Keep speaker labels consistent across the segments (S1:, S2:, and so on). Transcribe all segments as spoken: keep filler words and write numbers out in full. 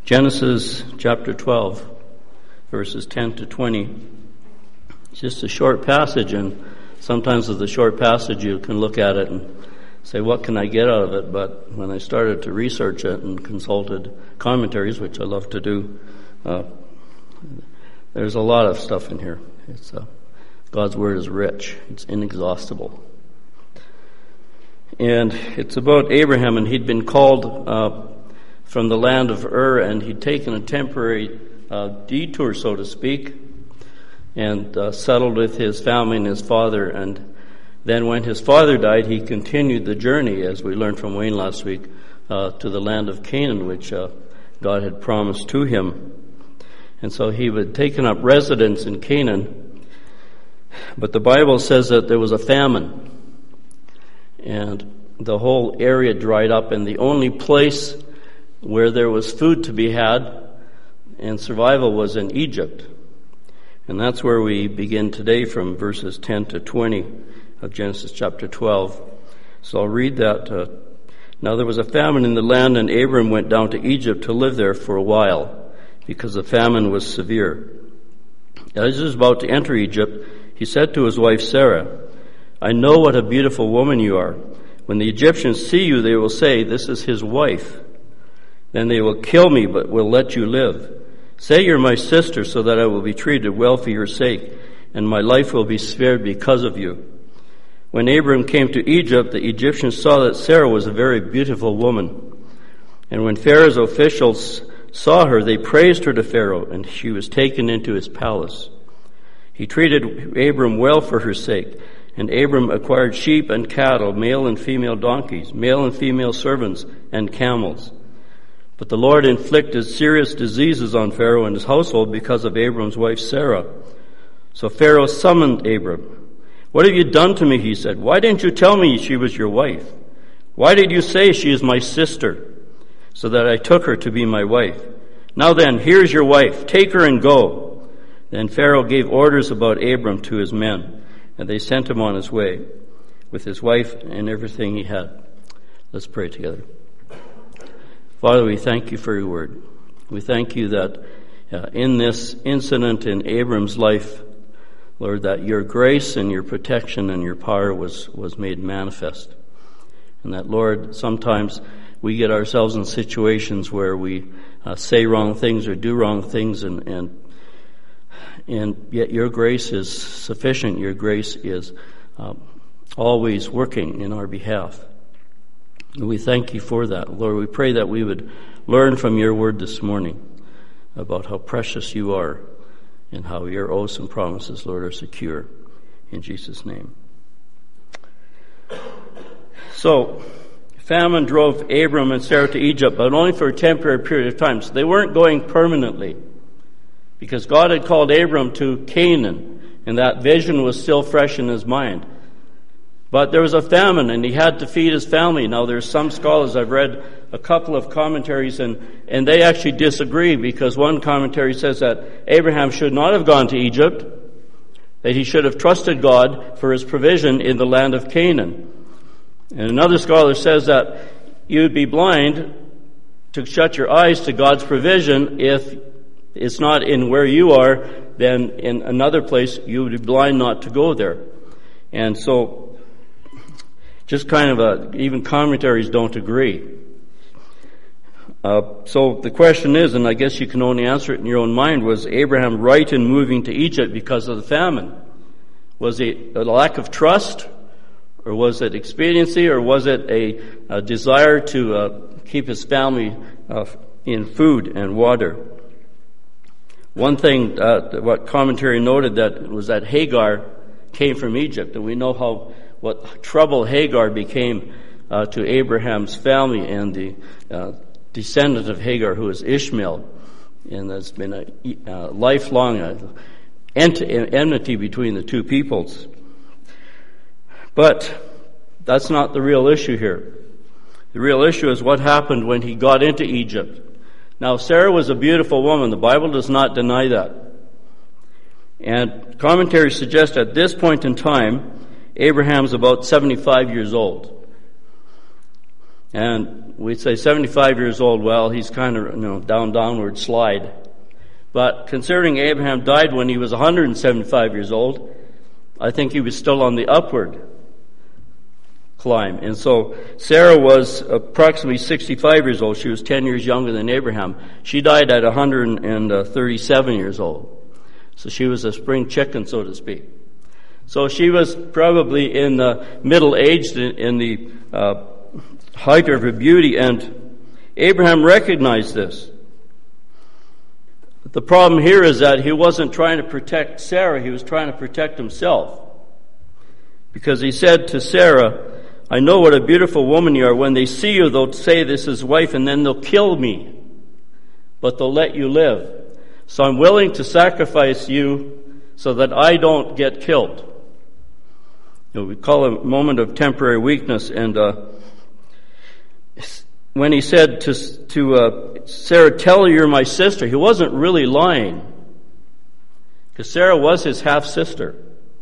S1: Genesis chapter twelve, verses ten to twenty. It's just a short passage, and sometimes with a short passage you can look at it and say, what can I get out of it? But when I started to research it and consulted commentaries, which I love to do, uh, there's a lot of stuff in here. It's uh, God's Word is rich. It's inexhaustible. And it's about Abraham, and he'd been called uh, from the land of Ur, and he'd taken a temporary uh, detour, so to speak, and uh, settled with his family and his father. And then when his father died, he continued the journey, as we learned from Wayne last week, uh, to the land of Canaan, which uh, God had promised to him. And so he had taken up residence in Canaan, but the Bible says that there was a famine, and the whole area dried up, and the only place where there was food to be had and survival was in Egypt. And that's where we begin today, from verses ten to twenty of Genesis chapter twelve. So I'll read that. Uh, now there was a famine in the land, and Abram went down to Egypt to live there for a while, because the famine was severe. As he was about to enter Egypt, he said to his wife Sarah, "I know what a beautiful woman you are. When the Egyptians see you, they will say, 'This is his wife.' Then they will kill me, but will let you live. Say you're my sister, so that I will be treated well for your sake, and my life will be spared because of you." When Abram came to Egypt, the Egyptians saw that Sarah was a very beautiful woman. And when Pharaoh's officials saw her, they praised her to Pharaoh, and she was taken into his palace. He treated Abram well for her sake, and Abram acquired sheep and cattle, male and female donkeys, male and female servants, and camels. But the Lord inflicted serious diseases on Pharaoh and his household because of Abram's wife Sarah. So Pharaoh summoned Abram. "What have you done to me?" he said. "Why didn't you tell me she was your wife? Why did you say she is my sister, so that I took her to be my wife? Now then, here's your wife. Take her and go." Then Pharaoh gave orders about Abram to his men, and they sent him on his way with his wife and everything he had. Let's pray together. Father, we thank you for your word. We thank you that uh, in this incident in Abram's life, Lord, that your grace and your protection and your power was, was made manifest. And that, Lord, sometimes we get ourselves in situations where we uh, say wrong things or do wrong things, and, and and yet your grace is sufficient. Your grace is uh, always working in our behalf. And we thank you for that. Lord, we pray that we would learn from your word this morning about how precious you are and how your oaths and promises, Lord, are secure. In Jesus' name. So, famine drove Abram and Sarah to Egypt, but only for a temporary period of time. So they weren't going permanently, because God had called Abram to Canaan, and that vision was still fresh in his mind. But there was a famine, and he had to feed his family. Now, there's some scholars, I've read a couple of commentaries, and, and they actually disagree, because one commentary says that Abraham should not have gone to Egypt, that he should have trusted God for his provision in the land of Canaan. And another scholar says that you would be blind to shut your eyes to God's provision. If it's not in where you are, then in another place you would be blind not to go there. And so, just kind of a, even commentaries don't agree. Uh, so the question is, and I guess you can only answer it in your own mind, was Abraham right in moving to Egypt because of the famine? Was it a lack of trust? Or was it expediency? Or was it a, a desire to uh, keep his family uh, in food and water? One thing, uh, what commentary noted, that was that Hagar came from Egypt, and we know how what trouble Hagar became uh, to Abraham's family and the uh, descendant of Hagar, who is Ishmael. And there's been a uh, lifelong uh, ent- enmity between the two peoples. But that's not the real issue here. The real issue is what happened when he got into Egypt. Now, Sarah was a beautiful woman. The Bible does not deny that. And commentaries suggest at this point in time, Abraham's about seventy-five years old. And we'd say seventy-five years old, well, he's kind of, you know, down, downward slide. But considering Abraham died when he was one hundred seventy-five years old, I think he was still on the upward climb. And so Sarah was approximately sixty-five years old. She was ten years younger than Abraham. She died at one hundred thirty-seven years old. So she was a spring chicken, so to speak. So she was probably in the middle aged in, in the uh, height of her beauty, and Abraham recognized this. But the problem here is that he wasn't trying to protect Sarah, he was trying to protect himself. Because he said to Sarah, I know what a beautiful woman you are. When they see you, they'll say this is wife, and then they'll kill me. But they'll let you live. So I'm willing to sacrifice you so that I don't get killed. You know, we call it a moment of temporary weakness. And uh, when he said to, to uh, Sarah, tell her you're my sister, he wasn't really lying. Because Sarah was his half-sister.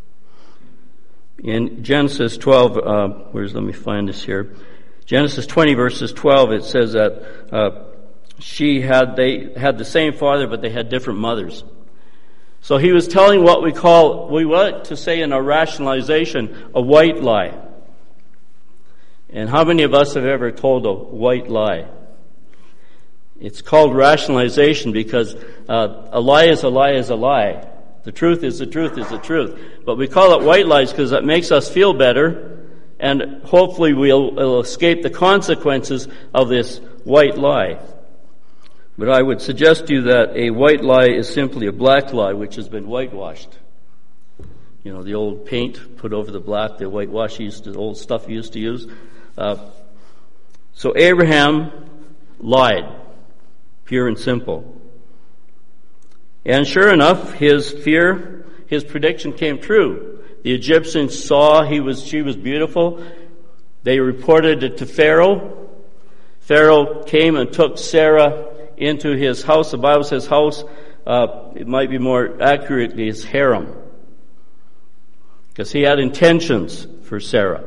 S1: In Genesis twelve, uh, where's, let me find this here. Genesis twenty verses twelve, it says that uh, she had, they had the same father, but they had different mothers. So he was telling what we call, we like to say in our rationalization, a white lie. And how many of us have ever told a white lie? It's called rationalization because uh, a lie is a lie is a lie. The truth is the truth is the truth. But we call it white lies because it makes us feel better, and hopefully we'll, we'll escape the consequences of this white lie. But I would suggest to you that a white lie is simply a black lie which has been whitewashed. You know, the old paint put over the black, the whitewash used to, the old stuff you used to use. Uh, so Abraham lied, pure and simple. And sure enough, his fear, his prediction came true. The Egyptians saw he was, she was beautiful. They reported it to Pharaoh. Pharaoh came and took Sarah into his house. The Bible says house, uh, it might be more accurately his harem. Because he had intentions for Sarah.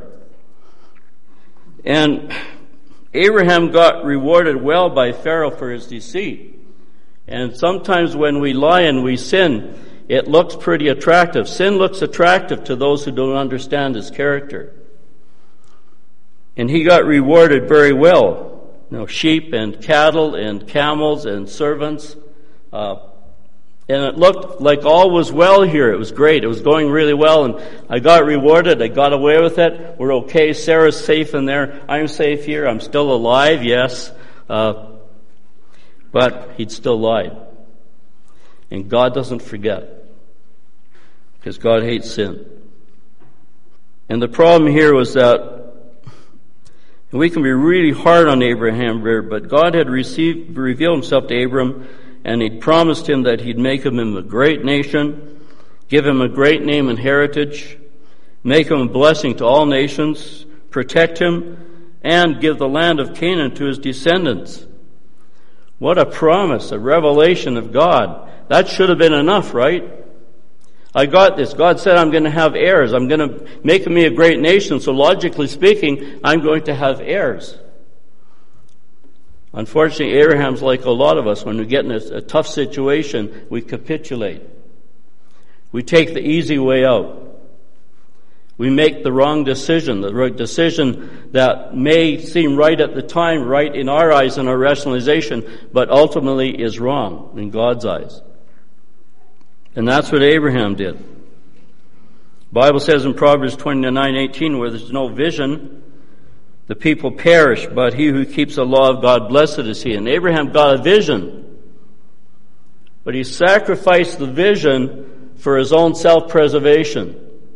S1: And Abraham got rewarded well by Pharaoh for his deceit. And sometimes when we lie and we sin, it looks pretty attractive. Sin looks attractive to those who don't understand his character. And he got rewarded very well. You know, sheep and cattle and camels and servants. Uh, and it looked like all was well here. It was great. It was going really well. And I got rewarded. I got away with it. We're okay. Sarah's safe in there. I'm safe here. I'm still alive, yes. Uh, but he'd still lied. And God doesn't forget. Because God hates sin. And the problem here was that and we can be really hard on Abraham here, but God had received, revealed himself to Abram, and he'd promised him that he'd make him a great nation, give him a great name and heritage, make him a blessing to all nations, protect him, and give the land of Canaan to his descendants. What a promise, a revelation of God. That should have been enough, right? I got this. God said I'm going to have heirs. I'm going to make me a great nation. So logically speaking, I'm going to have heirs. Unfortunately, Abraham's like a lot of us. When we get in a, a tough situation, we capitulate. We take the easy way out. We make the wrong decision, the right decision that may seem right at the time, right in our eyes and our rationalization, but ultimately is wrong in God's eyes. And that's what Abraham did. The Bible says in Proverbs twenty-nine eighteen, where there's no vision, the people perish, but he who keeps the law of God, blessed is he. And Abraham got a vision, but he sacrificed the vision for his own self-preservation.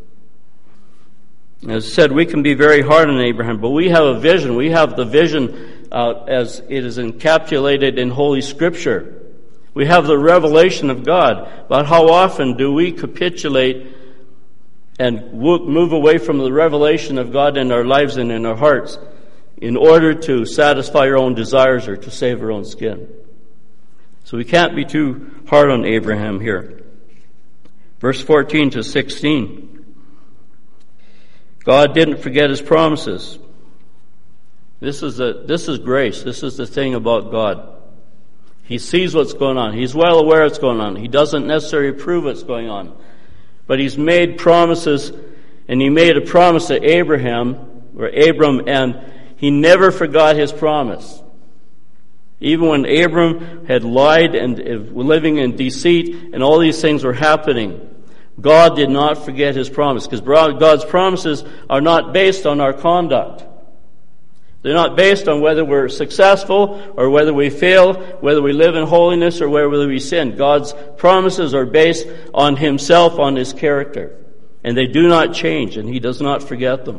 S1: As I said, we can be very hard on Abraham, but we have a vision. We have the vision uh, as it is encapsulated in Holy Scripture. We have the revelation of God, but how often do we capitulate and move away from the revelation of God in our lives and in our hearts in order to satisfy our own desires or to save our own skin? So we can't be too hard on Abraham here. Verse fourteen to sixteen. God didn't forget his promises. This is the, this is grace. This is the thing about God. He sees what's going on. He's well aware what's going on. He doesn't necessarily prove what's going on. But he's made promises, and he made a promise to Abraham, or Abram, and he never forgot his promise. Even when Abram had lied and living in deceit and all these things were happening, God did not forget his promise, because God's promises are not based on our conduct. They're not based on whether we're successful or whether we fail, whether we live in holiness or whether we sin. God's promises are based on himself, on his character. And they do not change, and he does not forget them.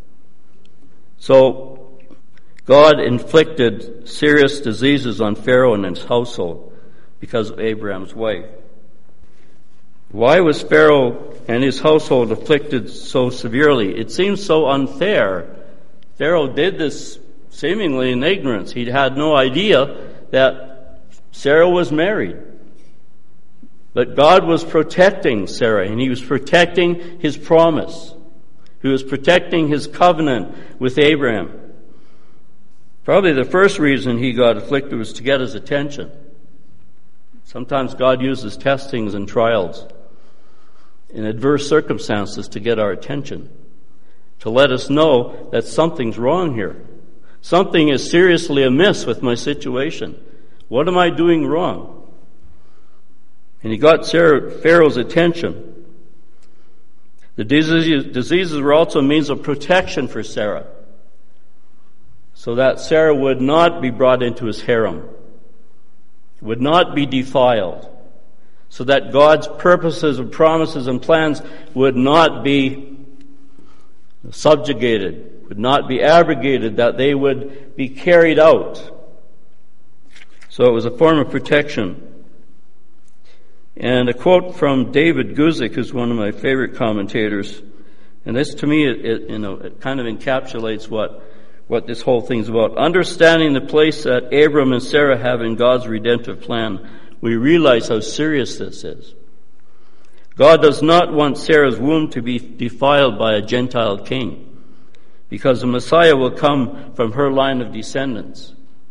S1: So, God inflicted serious diseases on Pharaoh and his household because of Abraham's wife. Why was Pharaoh and his household afflicted so severely? It seems so unfair. Pharaoh did this seemingly in ignorance. He had no idea that Sarah was married. But God was protecting Sarah, and he was protecting his promise. He was protecting his covenant with Abraham. Probably the first reason he got afflicted was to get his attention. Sometimes God uses testings and trials in adverse circumstances to get our attention, to let us know that something's wrong here. Something is seriously amiss with my situation. What am I doing wrong? And he got Sarah, Pharaoh's attention. The diseases, diseases were also a means of protection for Sarah, so that Sarah would not be brought into his harem, would not be defiled, so that God's purposes and promises and plans would not be subjugated, would not be abrogated, that they would be carried out. So it was a form of protection. And a quote from David Guzik, who's one of my favorite commentators, and this to me, it, it, you know, it kind of encapsulates what, what this whole thing's about. Understanding the place that Abram and Sarah have in God's redemptive plan, we realize how serious this is. God does not want Sarah's womb to be defiled by a Gentile king, because the Messiah will come from her line of descendants.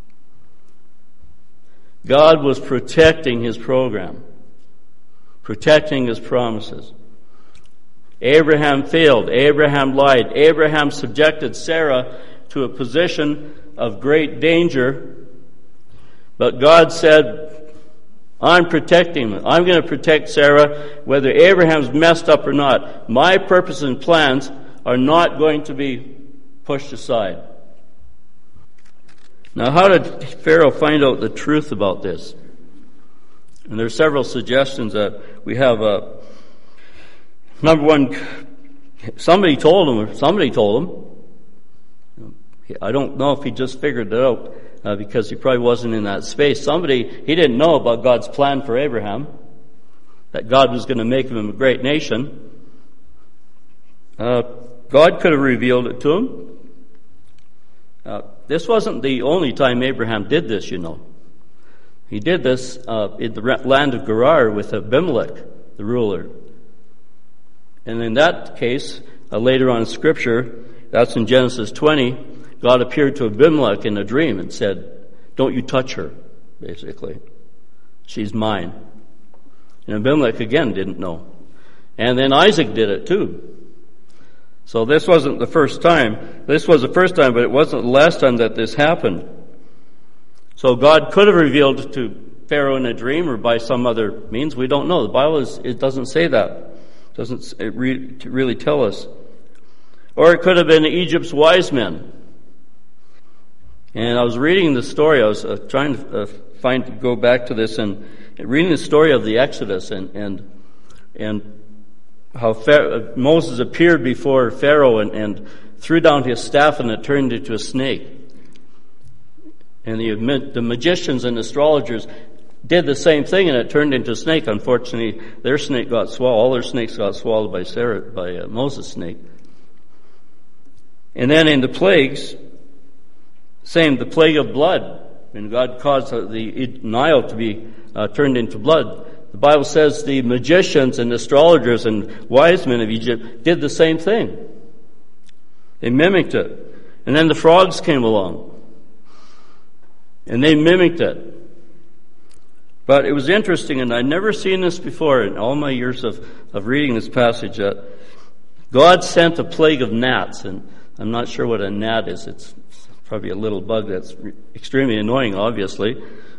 S1: God was protecting his program, protecting his promises. Abraham failed. Abraham lied. Abraham subjected Sarah to a position of great danger. But God said, I'm protecting him. I'm going to protect Sarah whether Abraham's messed up or not. My purposes and plans are not going to be pushed aside. Now, how did Pharaoh find out the truth about this? And there are several suggestions that we have. Uh, number one, somebody told him, somebody told him. I don't know if he just figured it out uh, because he probably wasn't in that space. Somebody, he didn't know about God's plan for Abraham, that God was going to make him a great nation. Uh, God could have revealed it to him. Uh, this wasn't the only time Abraham did this, you know. He did this uh, in the land of Gerar with Abimelech, the ruler. And in that case, uh, later on in Scripture, that's in Genesis twenty, God appeared to Abimelech in a dream and said, don't you touch her, basically. She's mine. And Abimelech again didn't know. And then Isaac did it too. So this wasn't the first time. This was the first time, but it wasn't the last time that this happened. So God could have revealed to Pharaoh in a dream or by some other means. We don't know. The Bible is, it doesn't say that. It doesn't it re, really tell us. Or it could have been Egypt's wise men. And I was reading the story. I was uh, trying to uh, find go back to this and reading the story of the Exodus and and and how Pharaoh, Moses appeared before Pharaoh and, and threw down his staff and it turned into a snake. And the, the magicians and astrologers did the same thing and it turned into a snake. Unfortunately, their snake got swallowed. All their snakes got swallowed by Sarah, by uh, Moses' snake. And then in the plagues, same, the plague of blood. And God caused the Nile to be uh, turned into blood. The Bible says the magicians and astrologers and wise men of Egypt did the same thing. They mimicked it. And then the frogs came along, and they mimicked it. But it was interesting, and I'd never seen this before in all my years of, of reading this passage, that God sent a plague of gnats, and I'm not sure what a gnat is. It's probably a little bug that's extremely annoying, obviously.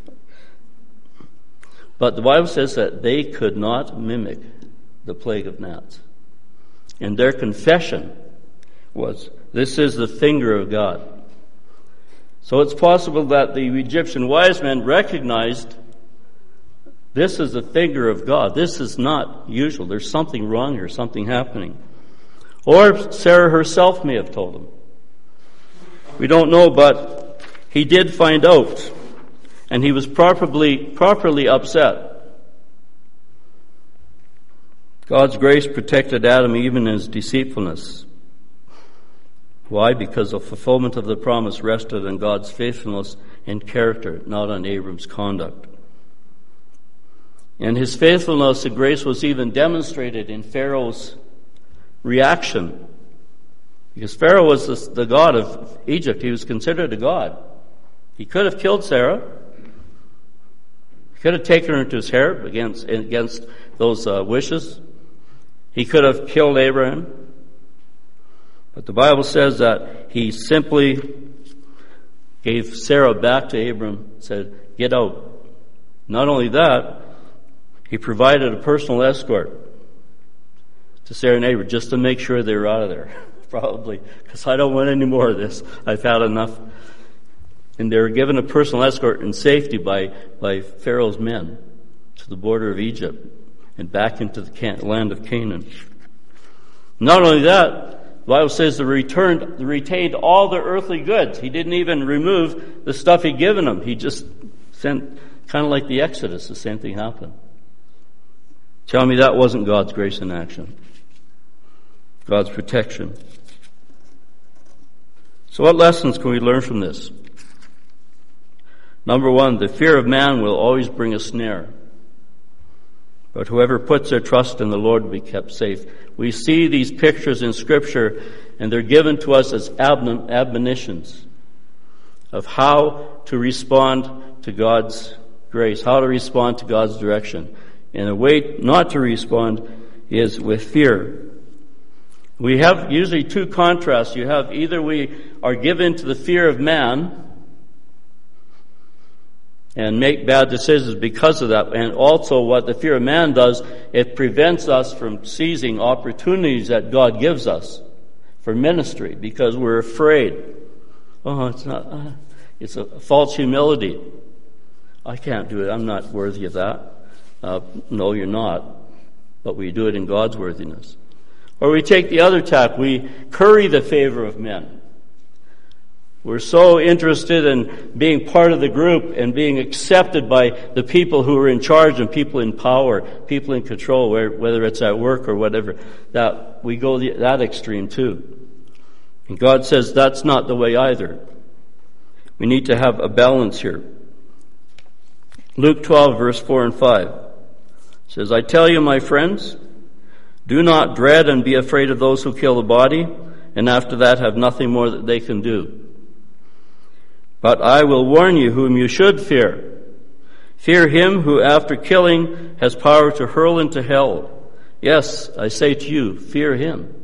S1: But the Bible says that they could not mimic the plague of gnats. And their confession was, this is the finger of God. So it's possible that the Egyptian wise men recognized this is the finger of God. This is not usual. There's something wrong here, something happening. Or Sarah herself may have told them. We don't know, but he did find out. And he was properly, properly upset. God's grace protected Adam even in his deceitfulness. Why? Because the fulfillment of the promise rested on God's faithfulness and character, not on Abram's conduct. And his faithfulness and grace was even demonstrated in Pharaoh's reaction. Because Pharaoh was the, the god of Egypt. He was considered a god. He could have killed Sarah. He could have taken her into his harem against, against those uh, wishes. He could have killed Abraham. But the Bible says that he simply gave Sarah back to Abram, said, get out. Not only that, he provided a personal escort to Sarah and Abram just to make sure they were out of there. Probably, because I don't want any more of this. I've had enough. And they were given a personal escort in safety by, by Pharaoh's men to the border of Egypt and back into the can- land of Canaan. Not only that, the Bible says they returned, they retained all their earthly goods. He didn't even remove the stuff he'd given them. He just sent, kind of like the Exodus, the same thing happened. Tell me that wasn't God's grace in action. God's protection. So what lessons can we learn from this? Number one, the fear of man will always bring a snare. But whoever puts their trust in the Lord will be kept safe. We see these pictures in Scripture, and they're given to us as admonitions of how to respond to God's grace, how to respond to God's direction. And a way not to respond is with fear. We have usually two contrasts. You have either we are given to the fear of man and make bad decisions because of that. And also what the fear of man does, it prevents us from seizing opportunities that God gives us for ministry because we're afraid. Oh, it's not, uh, it's a false humility. I can't do it. I'm not worthy of that. Uh, no, you're not. But we do it in God's worthiness. Or we take the other tack. We curry the favor of men. We're so interested in being part of the group and being accepted by the people who are in charge and people in power, people in control, whether it's at work or whatever, that we go the, that extreme too. And God says that's not the way either. We need to have a balance here. Luke twelve, verse four and five says, I tell you, my friends, do not dread and be afraid of those who kill the body, and after that have nothing more that they can do. But I will warn you whom you should fear. Fear him who after killing has power to hurl into hell. Yes, I say to you, fear him.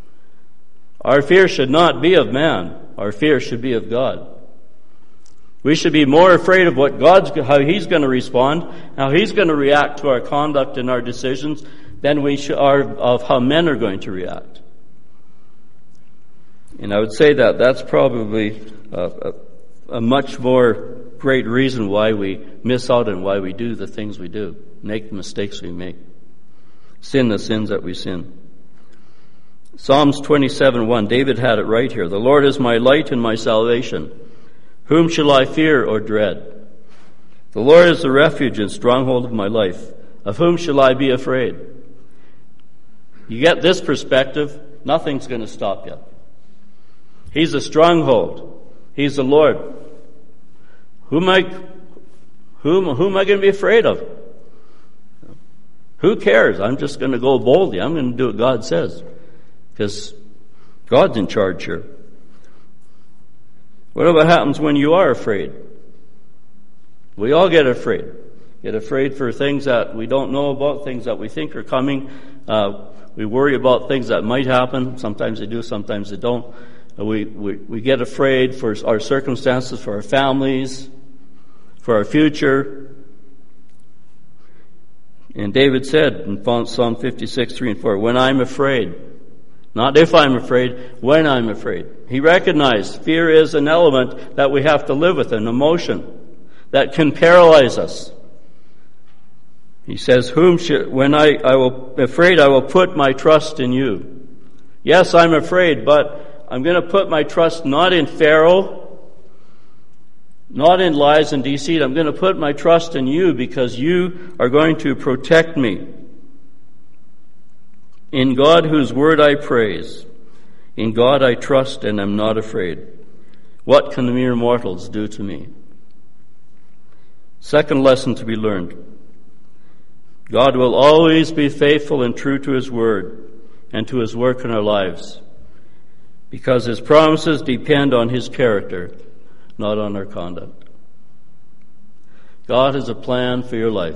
S1: Our fear should not be of man. Our fear should be of God. We should be more afraid of what God's, how He's going to respond, how He's going to react to our conduct and our decisions, than we are of how men are going to react. And I would say that that's probably a, a, a much more great reason why we miss out and why we do the things we do, make the mistakes we make, sin the sins that we sin. Psalms twenty-seven one, David had it right here. The Lord is my light and my salvation. Whom shall I fear or dread? The Lord is the refuge and stronghold of my life. Of whom shall I be afraid? You get this perspective, nothing's going to stop you. He's a stronghold. He's the Lord. Who am I, who, who am I going to be afraid of? Who cares? I'm just going to go boldly. I'm going to do what God says. Because God's in charge here. What what happens when you are afraid? We all get afraid. Get afraid for things that we don't know about, things that we think are coming. Uh, we worry about things that might happen. Sometimes they do, sometimes they don't. We, we, we get afraid for our circumstances, for our families, for our future. And David said in Psalm fifty-six, three and four, when I'm afraid, not if I'm afraid, when I'm afraid. He recognized fear is an element that we have to live with, an emotion that can paralyze us. He says, "Whom should, when I, I will afraid, I will put my trust in you." Yes, I'm afraid, but I'm going to put my trust not in Pharaoh, not in lies and deceit. I'm going to put my trust in you because you are going to protect me. In God, whose word I praise, in God I trust and am not afraid. What can the mere mortals do to me? Second lesson to be learned. God will always be faithful and true to His word and to His work in our lives because His promises depend on His character, not on our conduct. God has a plan for your life.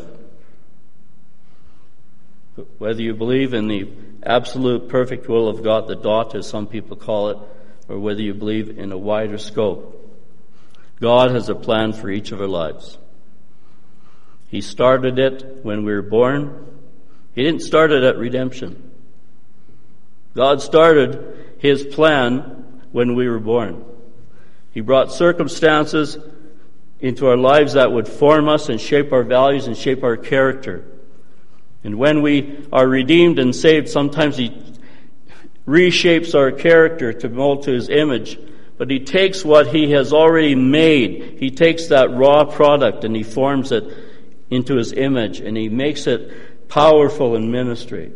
S1: Whether you believe in the absolute perfect will of God, the dot as some people call it, or whether you believe in a wider scope, God has a plan for each of our lives. He started it when we were born. He didn't start it at redemption. God started His plan when we were born. He brought circumstances into our lives that would form us and shape our values and shape our character. And when we are redeemed and saved, sometimes He reshapes our character to mold to His image. But He takes what He has already made. He takes that raw product and He forms it into His image, and He makes it powerful in ministry.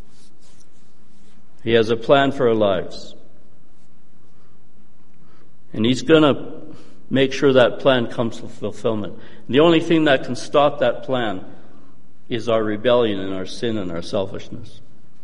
S1: He has a plan for our lives. And He's going to make sure that plan comes to fulfillment. And the only thing that can stop that plan is our rebellion and our sin and our selfishness.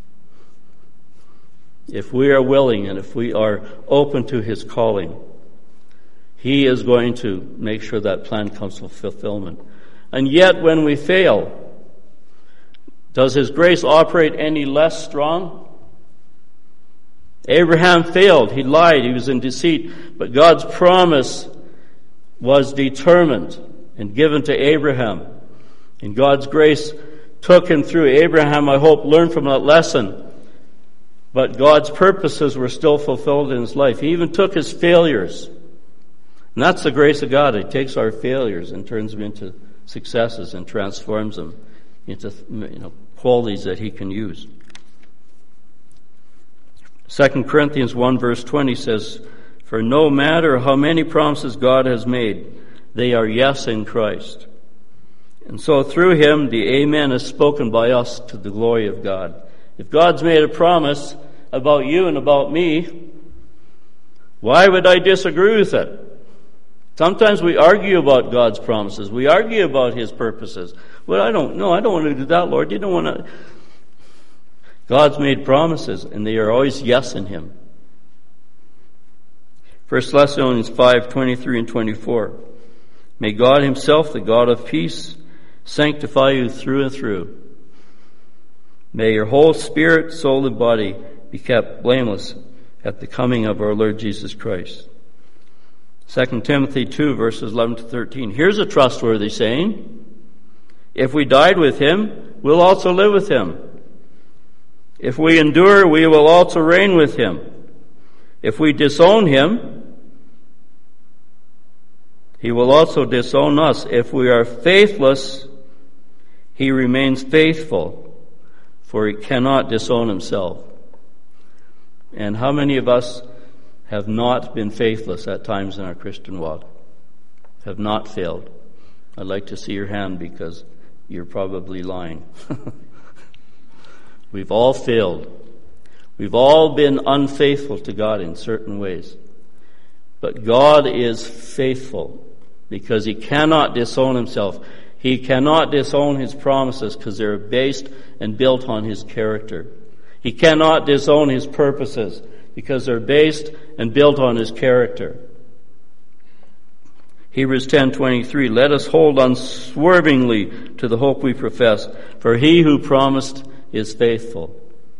S1: If we are willing and if we are open to His calling, He is going to make sure that plan comes to fulfillment. And yet, when we fail, does His grace operate any less strong? Abraham failed. He lied. He was in deceit. But God's promise was determined and given to Abraham. And God's grace took him through. Abraham, I hope, learned from that lesson. But God's purposes were still fulfilled in his life. He even took his failures. And that's the grace of God. He takes our failures and turns them into successes and transforms them into, you know, qualities that He can use. Second Corinthians one verse twenty says, "For no matter how many promises God has made, they are yes in Christ. And so through Him, the Amen is spoken by us to the glory of God." If God's made a promise about you and about me, why would I disagree with it? Sometimes we argue about God's promises. We argue about His purposes. Well, I don't know. I don't want to do that, Lord. You don't want to. God's made promises, and they are always yes in Him. First Thessalonians five, twenty-three and twenty-four. "May God Himself, the God of peace, sanctify you through and through. May your whole spirit, soul, and body be kept blameless at the coming of our Lord Jesus Christ." Second Timothy two, verses eleven to thirteen. Here's a trustworthy saying. "If we died with Him, we'll also live with Him. If we endure, we will also reign with Him. If we disown Him, He will also disown us. If we are faithless, He remains faithful, for He cannot disown Himself." And how many of us have not been faithless at times in our Christian walk? Have not failed? I'd like to see your hand because you're probably lying. We've all failed. We've all been unfaithful to God in certain ways. But God is faithful because He cannot disown Himself. He cannot disown His promises because they're based and built on His character. He cannot disown His purposes because they're based and built on His character. Hebrews ten twenty-three, let us hold unswervingly to the hope we profess, for he who promised is faithful.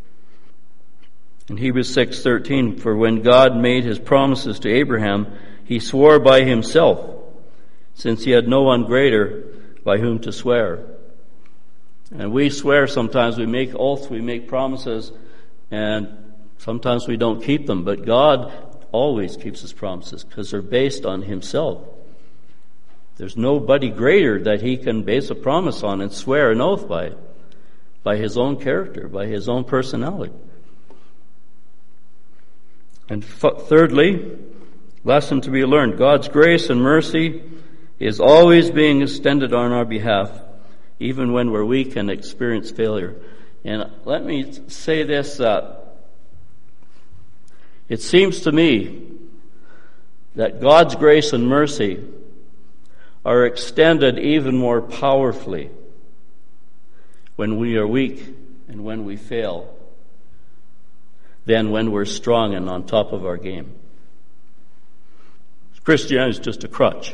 S1: In Hebrews six thirteen, for when God made his promises to Abraham, he swore by himself, since he had no one greater by whom to swear. And we swear sometimes, we make oaths, we make promises, and sometimes we don't keep them. But God always keeps his promises because they're based on himself. There's nobody greater that he can base a promise on and swear an oath by, by his own character, by his own personality. And f- thirdly, lesson to be learned, God's grace and mercy is always being extended on our behalf, even when we're weak and experience failure. And let me say this, uh, it seems to me that God's grace and mercy are extended even more powerfully when we are weak and when we fail than when we're strong and on top of our game. Christianity is just a crutch.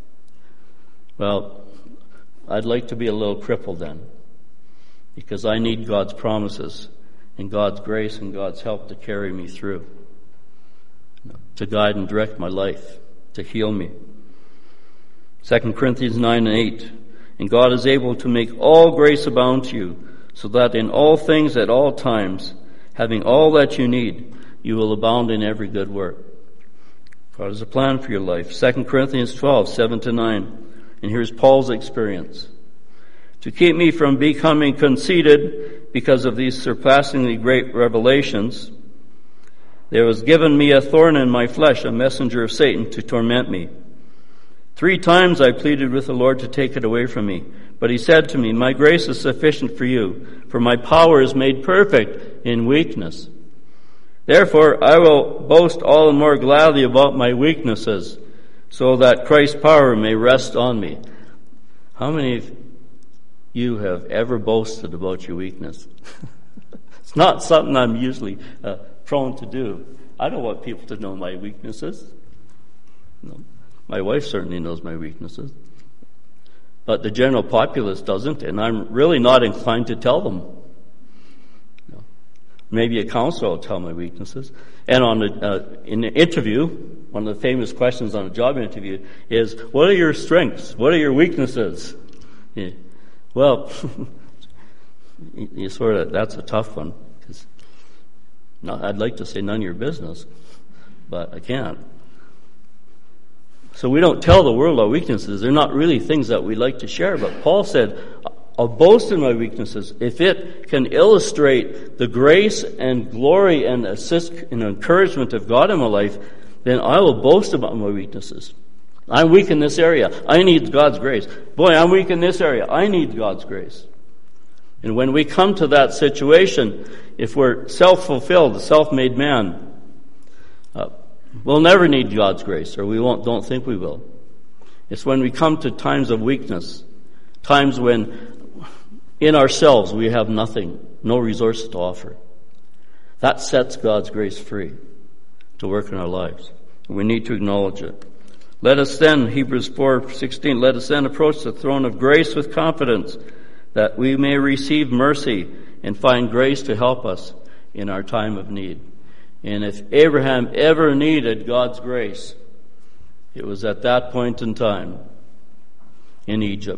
S1: Well, I'd like to be a little crippled then, because I need God's promises and God's grace and God's help to carry me through, to guide and direct my life, to heal me. Second Corinthians nine and eight, and God is able to make all grace abound to you, so that in all things at all times, having all that you need, you will abound in every good work. God has a plan for your life. Second Corinthians twelve, seven to nine. And here's Paul's experience. To keep me from becoming conceited because of these surpassingly great revelations, there was given me a thorn in my flesh, a messenger of Satan, to torment me. Three times I pleaded with the Lord to take it away from me. But he said to me, my grace is sufficient for you, for my power is made perfect in weakness. Therefore I will boast all the more gladly about my weaknesses, so that Christ's power may rest on me. How many of you have ever boasted about your weakness? It's not something I'm usually uh, prone to do. I don't want people to know my weaknesses. No. My wife certainly knows my weaknesses. But the general populace doesn't, and I'm really not inclined to tell them. No. Maybe a counselor will tell my weaknesses. And on the, uh, in the interview, one of the famous questions on a job interview is, what are your strengths? What are your weaknesses? Yeah. Well, you sort of, that's a tough one. Cause no, I'd like to say none of your business, but I can't. So we don't tell the world our weaknesses. They're not really things that we like to share. But Paul said, I'll boast in my weaknesses. If it can illustrate the grace and glory and assist and encouragement of God in my life, then I will boast about my weaknesses. I'm weak in this area. I need God's grace. Boy, I'm weak in this area. I need God's grace. And when we come to that situation, if we're self-fulfilled, a self-made man, uh, we'll never need God's grace, or we won't, don't think we will. It's when we come to times of weakness, times when in ourselves we have nothing, no resources to offer. That sets God's grace free to work in our lives. We need to acknowledge it. Let us then, Hebrews four sixteen, let us then approach the throne of grace with confidence, that we may receive mercy and find grace to help us in our time of need. And if Abraham ever needed God's grace, it was at that point in time in Egypt.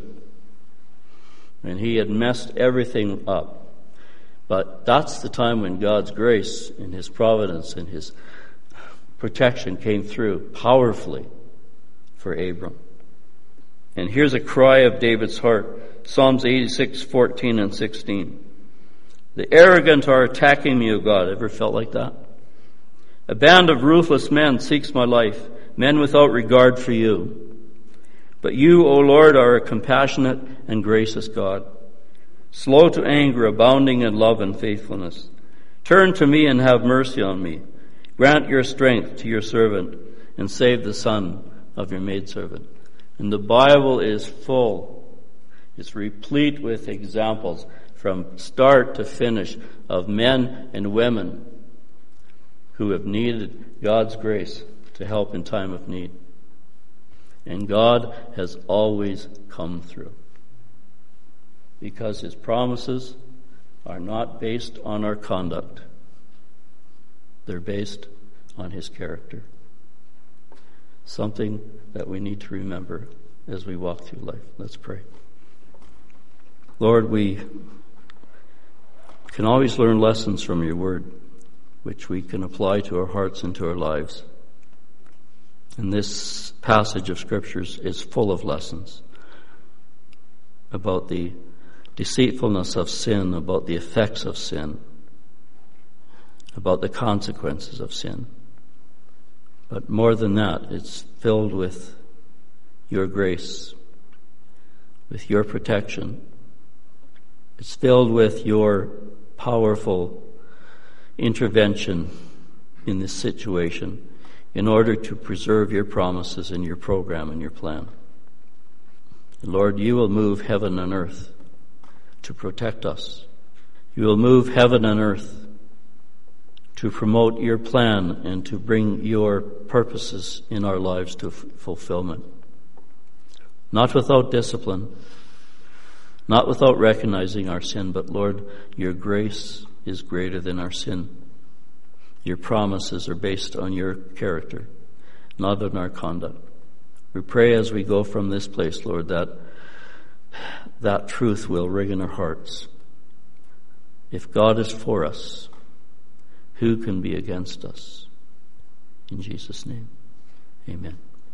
S1: And he had messed everything up. But that's the time when God's grace and his providence and his protection came through powerfully for Abram. And here's a cry of David's heart. Psalms eighty-six, fourteen and sixteen. The arrogant are attacking me, O God. Ever felt like that? A band of ruthless men seeks my life, men without regard for you. But you, O Lord, are a compassionate and gracious God, slow to anger, abounding in love and faithfulness. Turn to me and have mercy on me. Grant your strength to your servant and save the son of your maidservant. And the Bible is full. It's replete with examples from start to finish of men and women who have needed God's grace to help in time of need. And God has always come through. Because his promises are not based on our conduct. They're based on his character. Something that we need to remember as we walk through life. Let's pray. Lord, we can always learn lessons from your word, which we can apply to our hearts and to our lives. And this passage of scriptures is full of lessons about the deceitfulness of sin, about the effects of sin, about the consequences of sin. But more than that, it's filled with your grace, with your protection. It's filled with your powerful intervention in this situation in order to preserve your promises and your program and your plan. Lord, you will move heaven and earth to protect us. You will move heaven and earth to promote your plan and to bring your purposes in our lives to f- fulfillment. Not without discipline, not without recognizing our sin, but Lord, your grace is greater than our sin. Your promises are based on your character, not on our conduct. We pray as we go from this place, Lord, that that truth will ring in our hearts. If God is for us, who can be against us? In Jesus' name, amen.